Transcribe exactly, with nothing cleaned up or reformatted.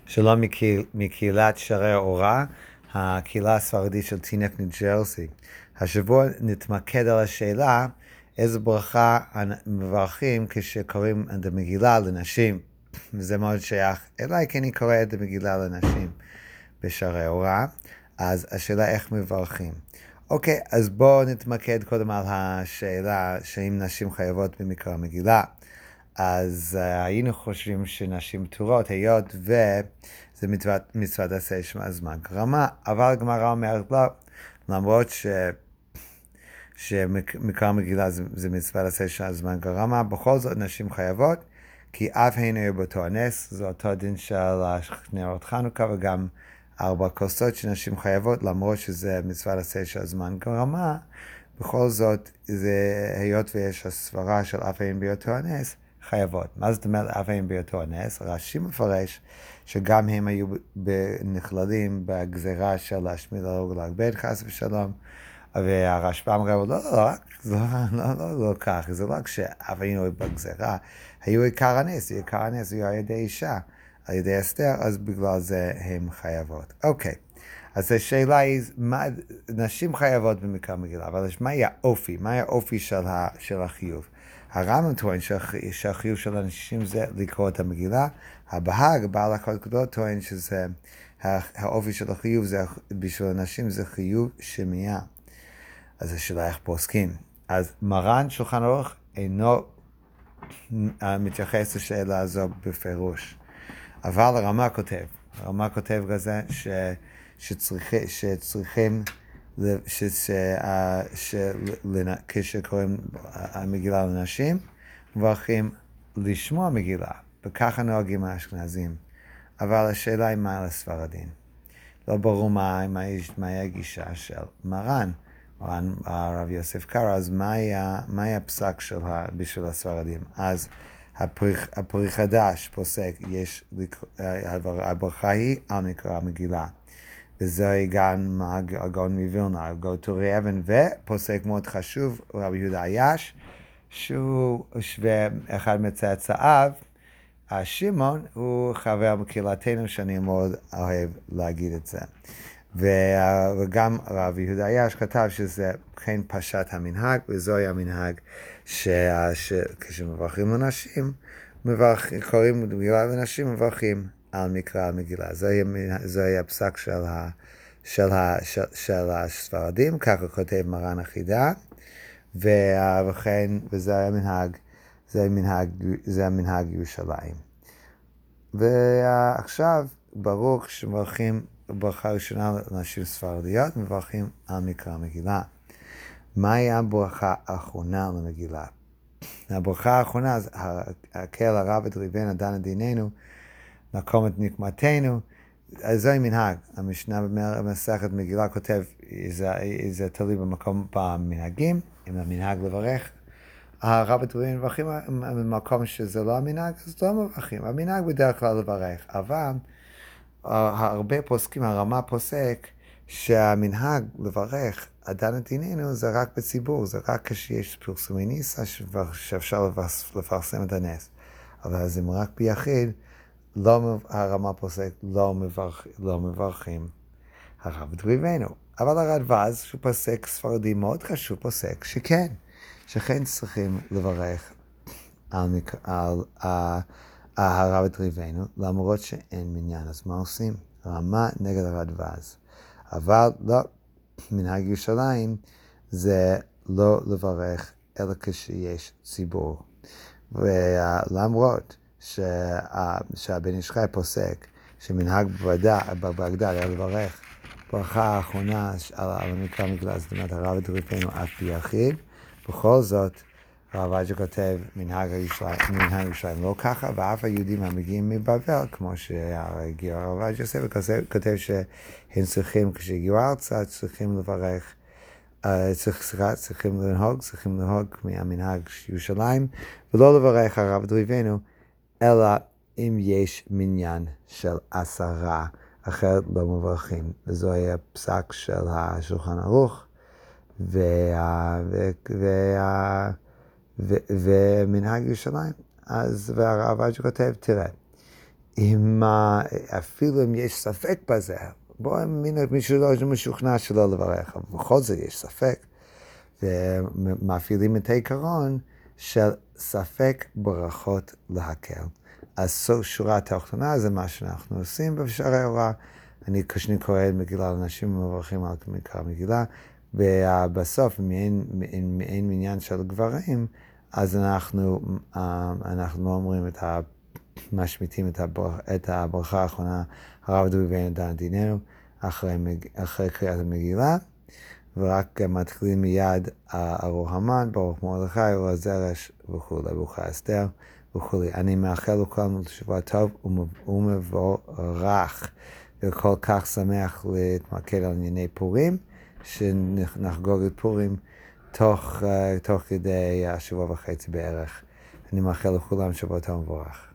שלום מקהיל, מקהילת שערי האורה, הקהילה הספרדית של טינק ניו ג'רסי. השבוע נתמקד על השאלה איזו ברכה מברכים כשקוראים את המגילה לנשים. וזה מאוד שייך אליי, כי אני קורא את המגילה לנשים בשערי האורה. אז השאלה איך מברכים. אוקיי, אז בואו נתמקד קודם על השאלה שאם נשים חייבות במקרא המגילה. אז uh, היינו חושבים שנשים פטורות, היות וזה מצוות, מצוות עשה שמה זמן גרמה, אבל הגמרא אומרת לא, למרות ש... שמקרא המגילה זה, זה מצוות עשה שמה זמן גרמה, בכל זאת נשים חייבות, כי אף הן היו באותו הנס, זה אותו דין של נרות חנוכה וגם ארבע כוסות שנשים חייבות, למרות שזה מצוות עשה של זמן גרמה, בכל זאת, זה, היות ויש הסברה של אף הן באותו הנס, חייבות. מה זאת אומרת אף הן באותו הנס? רש"י מפרש שגם הם היו נכללים בגזרה של להשמיד להרוג ולהכבד חס ושלום, והרשב"ם אמר לא, לא, לא, לא, לא, לא, לא כך, זה לא רק שאף הן היו בגזרה, היו עיקר הנס, עיקר הנס היו על ידי אישה, על ידי אסתר, אז בגלל זה הם חייבות. אוקיי. אז השאלה היא, מה, נשים חייבות במקרא המגילה, אבל מהי האופי? מהי האופי של, ה, של החיוב? הרמב"ם טוען שהחיוב של הנשים זה לקרוא את המגילה, הבהאג, בעל הכות גדולות, טוען שזה, האופי של החיוב זה, בשביל הנשים זה חיוב שמיעה. אז השאלה איך פוסקים. אז מרן שולחן ערוך אינו מתייחס לשאלה הזו בפירוש. אבל הרמ"א כותב, הרמ"א כותב כזה ש... שצריכים, שצריכים, כשקוראים המגילה לנשים, מברכים לשמוע מגילה, וככה נוהגים האשכנזים. אבל השאלה היא מה על הספרדים. לא ברור מה, מה, מה היא הגישה של מרן, מרן הרב יוסף קארו, אז מה היא הפסק של בשביל הספרדים? אז הפרי חדש פוסק, יש, הברכה היא על מקרא המגילה. וזה גם הגאון מווילנה, גאוטורי אבן, ופוסק מאוד חשוב, רבי יהודה עייש, שהוא שווה אחד מצאצאיו, שמעון, הוא חבר מקהילתנו שאני מאוד אוהב להגיד את זה. וגם רבי יהודה עייש כתב שזה כן פשט המנהג, וזוהי המנהג שכשמברכים לנשים, קוראים מגילה לנשים, מברכים על מקרא המגילה. זוהי הפסק של, ה, של, ה, של, של הספרדים, ככה כותב מרן החידה, וכן, וזה המנהג, זה המנהג, זה המנהג ירושלים. ועכשיו, ברור כשמברכים ברכה ראשונה לנשים ספרדיות, מברכים על מקרא המגילה. מהי הברכה האחרונה למגילה? הברכה האחרונה, הקהל הרב את ריבנו דן את דיננו, נקום את נקמתנו, אז זוהי מנהג. המשנה במסכת מגילה כותב, זה, זה תלוי במקום במנהגים, אם המנהג לברך. הרב את ריבנו מברכים במקום שזה לא המנהג, אז לא מברכים. המנהג בדרך כלל לברך, אבל הרבה פוסקים, הרמה פוסק, שהמנהג לברך הדן את דיננו זה רק בציבור, זה רק כשיש פרסומי ניסה שאפשר לפרסם את הנס. אבל אז אם רק ביחיד, לא, הרמה פוסק לא, מברכ, לא מברכים הרב את ריבנו. אבל הרדב"ז, שהוא פוסק ספרדי מאוד חשוב, פוסק שכן, שכן צריכים לברך על, על, על, על הרב את ריבנו, למרות שאין מניין. אז מה עושים? רמה נגד הרדב"ז. אבל לא, מנהג ירושלים זה לא לברך אלא כשיש ציבור. ולמרות שהבן איש חי פוסק שמנהג בבגדד היה לברך ברכה האחרונה על המקרא המגילה, זאת אומרת הרב את ריבנו אף ביחיד, בכל זאת הרב עובדיה כותב מנהג ירושלים לא ככה, ואף היהודים המגיעים מבבל, כמו שהגיע הרב עובדיה יוסף, כותב שהם צריכים, כשהגיעו ארצה, צריכים לברך, צריכים לנהוג, צריכים לנהוג מהמנהג ירושלים, ולא לברך הרב את ריבנו, אלא אם יש מניין של עשרה, אחרת לא מברכים. וזו היה הפסק של השולחן ערוך, ומנהג ירושלים. אז והרב עובדיה כותב, תראה, אם, אפילו אם יש ספק בזה, בואו מישהו לא משוכנע שלא לברך, אבל בכל זאת יש ספק, ומפעילים את העיקרון של ספק ברכות להקל. אז סוף שורה תחתונה זה מה שאנחנו עושים בשערי הוראה. אני כשאני קורא מגילה לאנשים מברכים על מקרא מגילה, ובסוף מעין, מעין, מעין מניין של גברים, אז אנחנו, אנחנו לא אומרים את ה... משמיטים את, הבר... את הברכה האחרונה, הרב דובי בן דן דיננו, אחרי, מג... אחרי קריאת המגילה, ורק מתחילים מיד ארוך המן, ברוך מרדכי, אור הזרש וכו', ברוך האסתר וכו'. אני מאחל לכולנו שבוע טוב ומבורך, וכל כך שמח להתמקד על ענייני פורים, שנחגוג את פורים תוך, תוך כדי השבוע וחצי בערך. אני מאחל לכולם שבוע טוב ומבורך.